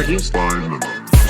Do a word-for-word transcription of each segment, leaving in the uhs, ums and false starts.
Produced by Memo.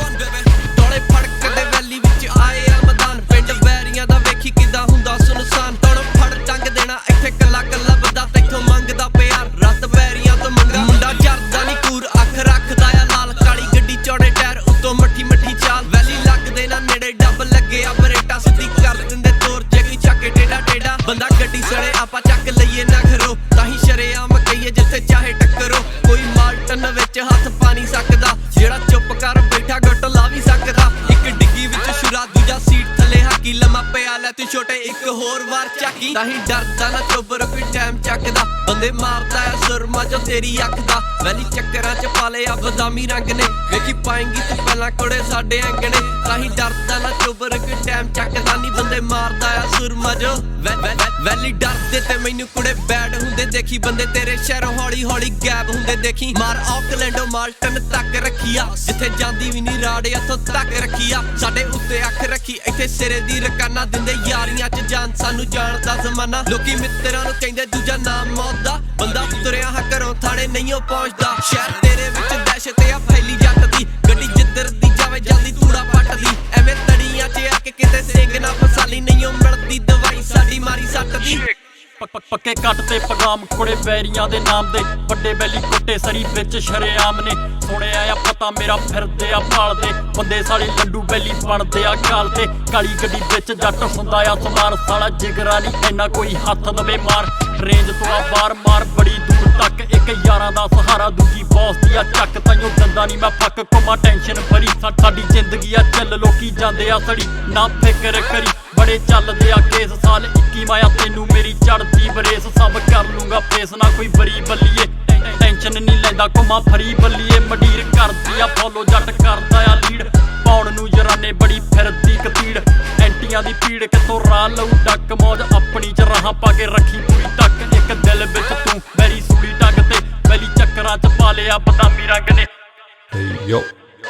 ਟੋਲੇ ਫੜਕ ਦੇ ਵੈਲੀ ਵਿੱਚ ਆਏ ਆ ਮੈਦਾਨ ਪਿੰਡ ਵੈਰੀਆਂ ਦਾ ਵੇਖੀ ਕਿਦਾਂ ਹੁੰਦਾ ਸੁਨਸਾਨ ਟੋਲ ਫੜ ਟੰਗ ਦੇਣਾ ਇੱਥੇ ਕੱਲਾ ਕੱਲਾ ਬੰਦਾ ਤੈਥੋਂ ਮੰਗਦਾ ਪਿਆਰ ਰੱਤ ਵੈਰੀਆਂ ਤੋਂ ਮੰਗਾ ਮੁੰਡਾ ਜਰਦਾ ਨੀ ਕੂਰ ਅੱਖ ਰੱਖਦਾ ਆ ਲਾਲ ਕਾਲੀ ਗੱਡੀ ਚੌੜੇ ਟਾਇਰ ਉੱਤੋਂ ਮੱਠੀ ਮੱਠੀ ਚਾਲ ਵੈਲੀ ਲੱਗਦੇ ਨਾ ਨੇੜੇ ਡੱਬ ਲੱਗੇ ਆ ਬਰੇਟਾ ਸਿੱਧੀ ਕਰ ਦਿੰਦੇ ਤੋਰ ਜਗੀ ਚੱਕੇ ਟੇਡਾ ਟੇਡਾ ਬੰਦਾ ਗੱਡੀ ਸੜੇ ਆਪਾਂ ਚੱਕ ਲਈਏ ਨਾ ਘਰੋਂ ਤਾਂ ਹੀ ਸ਼ਰੇਆਮ ਕਹੀਏ ਜਿੱਥੇ ਚਾਹੇ ਟੱਕਰੋ ਕੋਈ ਮਾਲਟਨ ਵਿੱਚ ਹੱਥ ਪਾ ਨਹੀਂ ਸਕਦਾ ਜਿਹੜਾ ਚੁੱਪ ਕਰ ਬੈਠਾ ਗੁੱਟ ਲਾ ਵੀ ਸਕਦਾ ਇੱਕ ਡਿੱਗੀ ਵਿੱਚ ਸ਼ੁਰਾ ਦੂਜਾ ਸੀਟ ਥੱਲੇ ਹਾਕੀ ਲੰਮਾ ਪਿਆ ਲੈ ਤੂੰ ਛੋਟੇ ਇੱਕ ਹੋਰ ਵਾਰ ਚੱਕੀ ਤਾਂ ਹੀ ਡਰਦਾ ਨਾ ਚੋਬਰ ਕੋਈ ਟਾਈਮ ਚੱਕਦਾ ਬੰਦੇ ਮਾਰਦਾ ਆ ਸੁਰਮਾ ਜੋ ਤੇਰੀ ਅੱਖ ਦਾ ਵੈਲੀ ਚੱਕਰਾਂ ਚ ਪਾ ਲਿਆ ਬਦਾਮੀ ਰੰਗ ਨੇ ਵੇਖੀ ਪਾਏਂਗੀ ਤੂੰ ਪਹਿਲਾਂ ਕੋੜੇ ਸਾਡੇ ਅੰਗਣੇ ਤਾਂ ਹੀ ਡਰਦਾ ਨਾ ਚੋਬਰ ਕੋਈ ਟਾਈਮ ਚੱਕਦਾ ਨਹੀਂ ਬੰਦੇ ਮਾਰਦਾ ਆ ਸੁਰਮਾ ਜੋ ਵੈਲੀ ਡਰਦੇ ਤੇ ਮੈਨੂੰ ਕੁੜੇ ਬੈਡ ਹੁੰਦੇ ਦੇਖੀ ਬੰਦੇ ਤੇਰੇ ਸ਼ਹਿਰੋਂ ਹੌਲੀ ਹੌਲੀ ਗਾਇਬ ਹੁੰਦੇ ਦੇਖੀ ਮਾਰ ਆਕਲੈਂਡੋ ਮਾਲਟਨ ਤੱਕ ਰੱਖੀਆ ਜਿੱਥੇ ਜਾਂਦੀ ਵੀ ਨਹੀਂ ਰਾੜ ਇੱਥੋਂ ਤੱਕ ਰੱਖੀਆ ਸਾਡੇ ਉੱਤੇ ਅੱਖ ਰੱਖੀ ਇੱਥੇ ਸਿਰੇ ਦੀ ਰਕਾਨਾ ਦਿੰਦੇ ਯਾਰੀਆਂ ਚ ਜਾਨ ਸਾਨੂੰ ਜਾਣਦਾ ਜ਼ਮਾਨਾ ਲੋਕੀ ਮਿੱਤਰਾਂ ਨੂੰ ਕਹਿੰਦੇ ਦੂਜਾ ਨਾਮ ਮੌਤ ਦਾ ਬੰਦਾ ਤੁਰਿਆ ਹਾ ਘਰੋਂ ਥਾਣੇ ਨਹੀਂ ਉਹ ਪਹੁੰਚਦਾ ਸ਼ਹਿਰ ਤੇਰੇ ਵਿੱਚ ਦਹਿਸ਼ਤ ਆ ਫੈਲੀ ਜੱਟ ਦੀ ਗੱਡੀ ਜਿੱਧਰ ਦੀ ਜਾਵੇ ਜਲਦੀ ਧੂੜਾ ਪੱਟਦੀ ਐਵੇਂ ਤੜੀਆਂ ਚ ਆ ਕੇ ਕਿਤੇ ਸਿੰਘ ਨਾ ਫਸਾਲੀ ਨਹੀਂ ਉਹ ਮਿਲਦੀ ਦਵਾਈ ਸਾਡੀ ਮਾਰੀ ਸੱਟ ਦੀ ਪੱਕੇ ਕੱਟ ਤੇ ਪਗਾਮ ਕੁੜੇ ਵੈਰੀਆਂ ਦੇ ਨਾਮ ਦੇ ਵੱਡੇ ਬੈਲੀ ਕੁੱਟੇ ਸਰੀ ਵਿੱਚ ਸ਼ਰੇਆਮ ਨੇ ਸੁਣਿਆ ਆ ਪਤਾ ਮੇਰਾ ਫਿਰਦੇ ਆ ਭਾਲਦੇ ਬੰਦੇ ਸਾਲੇ ਲੰਡੂ ਬੈਲੀ ਬਣਦੇ ਆ ਕਾਲ ਤੇ ਕਾਲੀ ਗੱਡੀ ਵਿੱਚ ਜੱਟ ਹੁੰਦਾ ਆ ਸਮਾਰ ਸਾਲਾ ਜਿਗਰਾ ਨਹੀਂ ਇੰਨਾ ਕੋਈ ਹੱਥ ਦਵੇ ਮਾਰ ਰੇਂਜ ਤੋਂ ਆ ਬਾਰ ਮਾਰ ਬੜੀ ਦੂਰ ਤੱਕ ਇੱਕ ਯਾਰਾਂ ਦਾ ਸਹਾਰਾ ਦੂਜੀ ਬੌਸ ਦੀ ਆ ਚੱਕ ਤਾਈਓ ਦੰਦਾ ਨਹੀਂ ਮੈਂ ਫੱਕ ਕੋਮਾ ਟੈਨਸ਼ਨ ਭਰੀ ਸਾਡੀ ਜ਼ਿੰਦਗੀ ਆ ਚੱਲ ਲੋਕੀ ਜਾਂਦੇ ਆ ਸੜੀ ਨਾ ਫਿਕਰ ਕਰੀ ਬੜੇ ਚੱਲਦੇ ਆ ਕੇਸ ਸਾਲ ਇੱਕੀ ਮਾਇਆ ਤੈਨੂੰ ਮੇਰੀ ਚੜਦੀ ਬਰੇਸ ਸਭ ਕਰ ਲੂੰਗਾ ਫੇਸ ਨਾ ਕੋਈ ਬਰੀ ਬੱਲੀਏ ਟੈਨਸ਼ਨ ਨਹੀਂ ਲੈਂਦਾ ਕੋਮਾ ਫਰੀ ਬੱਲੀਏ ਮਡੀਰ ਕਰਦੀ ਆ ਫੋਲੋ ਜੱਟ ਕਰਦਾ ਆ ਲੀਡ ਪਾਉਣ ਨੂੰ ਜਰਾਨੇ ਬੜੀ ਫਿਰਦੀ ਕਤੀੜ ਐਂਟੀਆਂ ਦੀ ਪੀੜ ਕਿੱਥੋਂ ਰਾਹ ਲਊ ਡੱਕ ਮੌਜ ਆਪਣੀ ਚ ਰਾਹਾਂ ਪਾ ਕੇ ਰੱਖੀ ਪੂਰੀ ਟੱਕ ਇੱਕ ਦਿਲ ਵਿੱਚ ਤੂੰ ਬੈਰੀ ਸੂਲੀ ਟੱਕ ਤੇ ਬੈਲੀ ਚੱਕਰਾਂ ਚ ਪਾ ਲਿਆ ਬਦਾਮੀ ਰੰਗ ਨੇ ਯੋ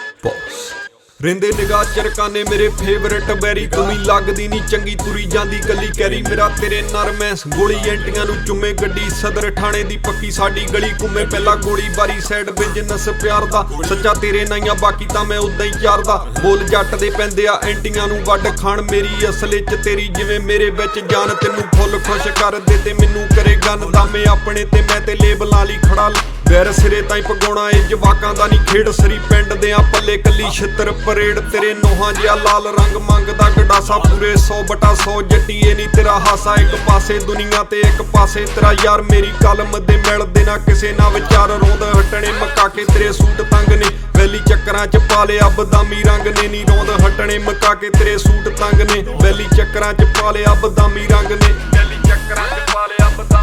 ਬੌਸ ਰਿੰਦੇ ਨਿਗਾਹ ਚਰਕਾਨੇ ਮੇਰੇ ਫੇਵਰਟ ਬੈਰੀ ਤੂੰ ਵੀ ਲੱਗਦੀ ਨਹੀਂ ਚੰਗੀ ਤੁਰੀ ਜਾਂਦੀ ਕੱਲੀ ਕੈਰੀ ਮੇਰਾ ਤੇਰੇ ਨਰਮੈਸ ਗੋਲੀ ਐਂਟੀਆਂ ਨੂੰ ਚੁੰਮੇ ਗੱਡੀ ਸਦਰ ਠਾਣੇ ਦੀ ਪੱਕੀ ਸਾਡੀ ਗਲੀ ਘੁੰਮੇ ਪਹਿਲਾਂ ਗੋਲੀ ਬਾਰੀ ਸਾਈਡ ਬਿਜ਼ਨਸ ਪਿਆਰ ਦਾ ਸੱਚਾ ਤੇਰੇ ਨਾਈਆਂ ਬਾਕੀ ਤਾਂ ਮੈਂ ਉਦਾਂ ਹੀ ਯਾਰਦਾ ਬੋਲ ਜੱਟ ਦੇ ਪੈਂਦੇ ਆ ਐਂਟੀਆਂ ਨੂੰ ਵੱਢ ਖਾਣ ਮੇਰੀ ਅਸਲ ਚ ਤੇਰੀ ਜਿਵੇਂ ਮੇਰੇ ਵਿੱਚ ਜਾਨ ਤੈਨੂੰ ਫੁੱਲ ਖੁਸ਼ ਕਰ ਦੇ ਤੇ ਮੈਨੂੰ ਕਰੇ ਗਨ ਦਾਮੇ ਆਪਣੇ ਤੇ ਮੈਂ ਤੇ ਲੇਬਲਾਂ ਲਈ ਖੜਾ ਵੈਰ ਸਿਰੇ ਤਾਈਂ ਪਗਾਉਣਾ ਇਹ ਜਵਾਕਾਂ ਦਾ ਨਹੀਂ ਖੇਡ ਸਰੀ ਪਿੰਡ ਦੇ ਆ ਪੱਲੇ ਕੱਲੀ ਛਿੱਤਰ ਪਰੇਡ ਤੇਰੇ ਨੋਹਾਂ ਜਿਹਾ ਲਾਲ ਰੰਗ ਮੰਗਦਾ ਗਡਾਸਾ ਪੂਰੇ ਸੌ ਬਟਾ ਸੌ ਜੱਟੀਏ ਨਹੀਂ ਤੇਰਾ ਹਾਸਾ ਇੱਕ ਪਾਸੇ ਦੁਨੀਆ ਤੇ ਇੱਕ ਪਾਸੇ ਤੇਰਾ ਯਾਰ ਮੇਰੀ ਕਲਮ ਦੇ ਮਿਲਦੇ ਨਾ ਕਿਸੇ ਨਾ ਵਿਚਾਰ ਰੋਂਦ ਹਟਣੇ ਮਕਾ ਕੇ ਤੇਰੇ ਸੂਟ ਤੰਗ ਨੇ ਵੈਲੀ ਚੱਕਰਾਂ ਚ ਪਾ ਲਿਆ ਬਦਾਮੀ ਰੰਗ ਨੇ ਨੀ ਰੋਂਦ ਹਟਣੇ ਮਕਾ ਕੇ ਤੇਰੇ ਸੂਟ ਤੰਗ ਨੇ ਵੈਲੀ ਚੱਕਰਾਂ ਚ ਪਾ ਲਿਆ ਬਦਾਮੀ ਰੰਗ ਨੇ ਵੈਲੀ ਚੱਕਰਾਂ ਚ ਪਾ ਲਿਆ